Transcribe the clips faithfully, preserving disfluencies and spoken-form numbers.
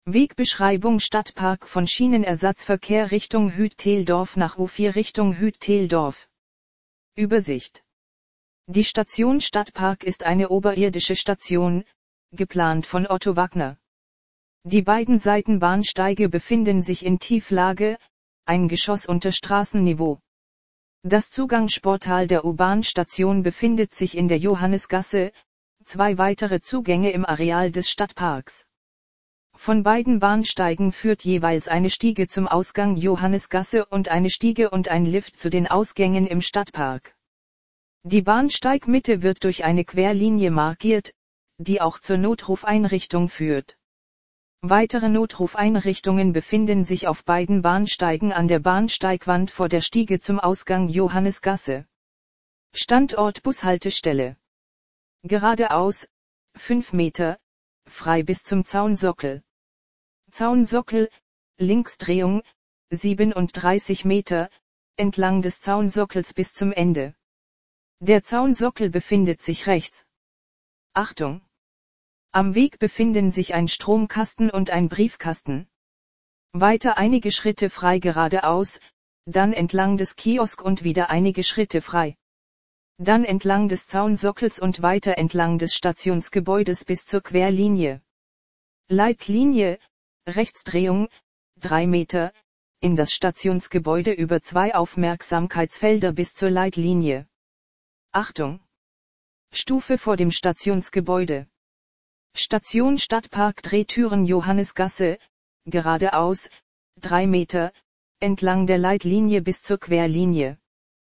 Wegbeschreibung: Stadtpark von Schienenersatzverkehr Richtung Hüt-Teldorf nach U vier Richtung Hüt-Teldorf. Übersicht: Die Station Stadtpark ist eine oberirdische Station, geplant von Otto Wagner. Die beiden Seitenbahnsteige befinden sich in Tieflage, ein Geschoss unter Straßenniveau. Das Zugangsportal der U-Bahn-Station befindet sich in der Johannisgasse, zwei weitere Zugänge im Areal des Stadtparks. Von beiden Bahnsteigen führt jeweils eine Stiege zum Ausgang Johannisgasse und eine Stiege und ein Lift zu den Ausgängen im Stadtpark. Die Bahnsteigmitte wird durch eine Querlinie markiert, die auch zur Notrufeinrichtung führt. Weitere Notrufeinrichtungen befinden sich auf beiden Bahnsteigen an der Bahnsteigwand vor der Stiege zum Ausgang Johannisgasse. Standort Bushaltestelle: Geradeaus, fünf Meter, frei bis zum Zaunsockel. Zaunsockel, Linksdrehung, siebenunddreißig Meter, entlang des Zaunsockels bis zum Ende. Der Zaunsockel befindet sich rechts. Achtung! Am Weg befinden sich ein Stromkasten und ein Briefkasten. Weiter einige Schritte frei geradeaus, dann entlang des Kiosk und wieder einige Schritte frei. Dann entlang des Zaunsockels und weiter entlang des Stationsgebäudes bis zur Querlinie. Leitlinie, Rechtsdrehung, drei Meter, in das Stationsgebäude über zwei Aufmerksamkeitsfelder bis zur Leitlinie. Achtung! Stufe vor dem Stationsgebäude. Station Stadtpark Drehtüren Johannisgasse, geradeaus, drei Meter, entlang der Leitlinie bis zur Querlinie.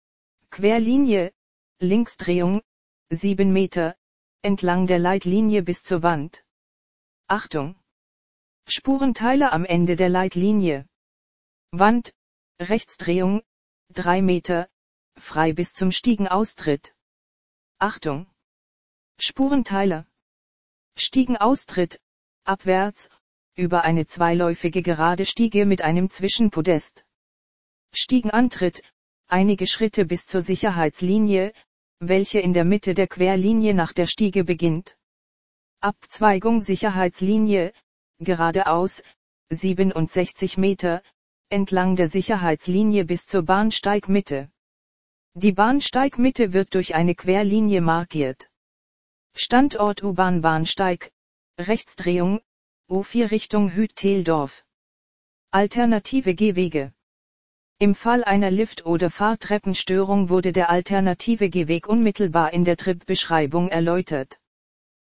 Querlinie, Linksdrehung, sieben Meter, entlang der Leitlinie bis zur Wand. Achtung! Spurenteile am Ende der Leitlinie. Wand, Rechtsdrehung, drei Meter, frei bis zum Stiegenaustritt. Achtung! Spurenteile. Stiegenaustritt, abwärts, über eine zweiläufige gerade Stiege mit einem Zwischenpodest. Stiegenantritt, einige Schritte bis zur Sicherheitslinie, welche in der Mitte der Querlinie nach der Stiege beginnt. Abzweigung Sicherheitslinie, geradeaus, siebenundsechzig Meter, entlang der Sicherheitslinie bis zur Bahnsteigmitte. Die Bahnsteigmitte wird durch eine Querlinie markiert. Standort U-Bahn-Bahnsteig, Rechtsdrehung, U vier Richtung Hüt-Teldorf. Alternative Gehwege. Im Fall einer Lift- oder Fahrtreppenstörung wurde der alternative Gehweg unmittelbar in der Tripbeschreibung erläutert.